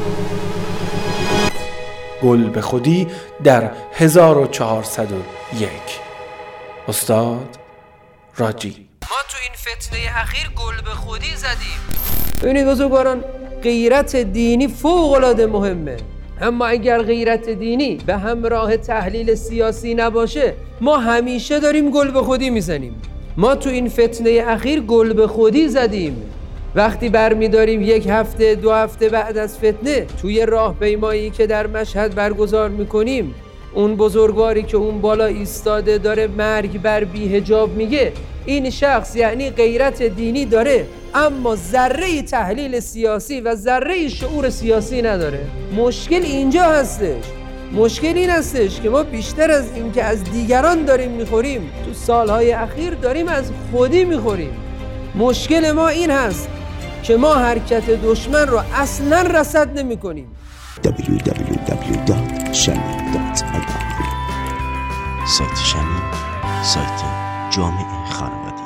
گل به خودی در 1401. استاد راجی. ما تو این فتنه اخیر گل به خودی زدیم. ببینید بزرگواران، غیرت دینی فوق‌العاده مهمه، اما اگر غیرت دینی به همراه تحلیل سیاسی نباشه ما همیشه داریم گل به خودی میزنیم. ما تو این فتنه اخیر گل به خودی زدیم. وقتی برمی‌داریم یک هفته 2 هفته بعد از فتنه توی راهپیمایی که در مشهد برگزار میکنیم، اون بزرگواری که اون بالا ایستاده داره مرگ بر بی‌حجاب میگه، این شخص یعنی غیرت دینی داره اما ذره تحلیل سیاسی و ذره شعور سیاسی نداره. مشکل اینجا هستش. مشکل این هستش که ما بیشتر از این که از دیگران داریم میخوریم، تو سالهای اخیر داریم از خودی میخوریم. مشکل ما این هست که ما حرکت دشمن رو اصلا رصد نمی کنیم. www.shami.ir سایت شمی، سایت جامعه خانوادگی.